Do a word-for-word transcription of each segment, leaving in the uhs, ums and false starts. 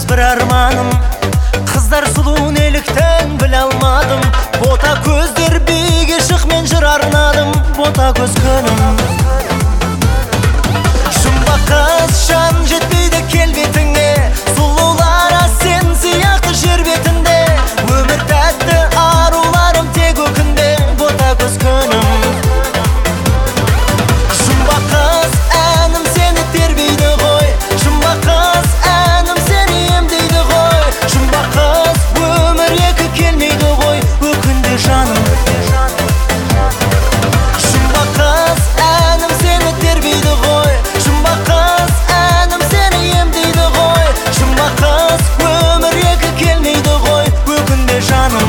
бір арманым, қыздар сұлу неліктен біле алмадым. Бота көздер биге шық, мен жыр арнадым. Бота көз күнім, жұмбақ қыз жан жетпейді келбетіңе. Сұлулар сен сияқты жер бетінде, өмір тәтті аруларым тек өкінбе. Бота көз күнім, жұмбақ қыз әнім сені тербейді ғой. Жұмбақ қыз әнім сені емдейді ғой. Жұмбақ қыз өмір екі келмейді ғой, өкінбе жаным. Жұмбақ қыз әнім сені тербейді ғой. Жұмбақ қыз әнім сені емдейді ғой. Жұмбақ қыз өмір екі келмейді ғой, өкінбе жаным.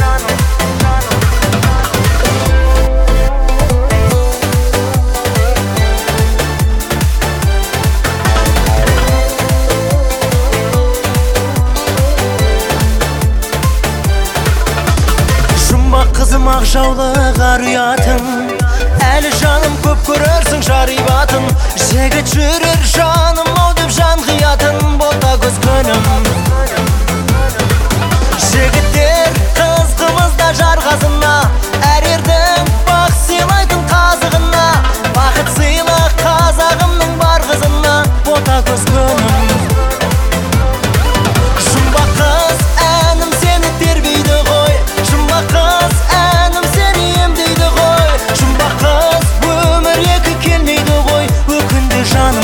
Жұмбақ қызым ақ жаулы қар ұятын, әлі жаным көп көрерсің жарибатын. Жігіт жүрер жаным ау деп жан қиятын. Бота көз күнім, жігіттер қыз қымызда жарғазына, әр ердің бақ сыйлайтын қазығына. Бақыт сыйла қазағымның бар қызына. Бота көз күнім, жұмбақ қыз әнім сені тербейді ғой. Жұмбақ қыз әнім сені емдейді ғой. Жұмбақ қыз өмір екі келмейді ғой, өкінбе жаным.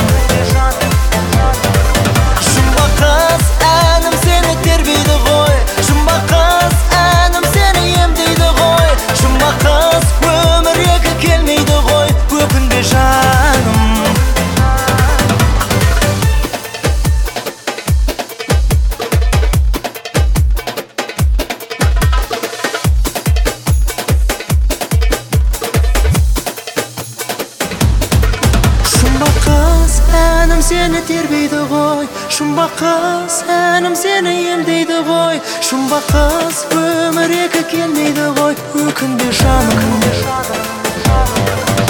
Жұмбақ қыз әнім сені тербейді ғой. Жұмбақ қыз әнім сені емдейді ғой. Жұмбақ қыз өмір екі келмейді ғой, өкінбе жаным. Жұмбақ қыз әнім сені тербейді ғой. Жұмбақ қыз әнім сені емдейді ғой. Жұмбақ қыз өмір екі келмейді ғой, өкінбе жаным.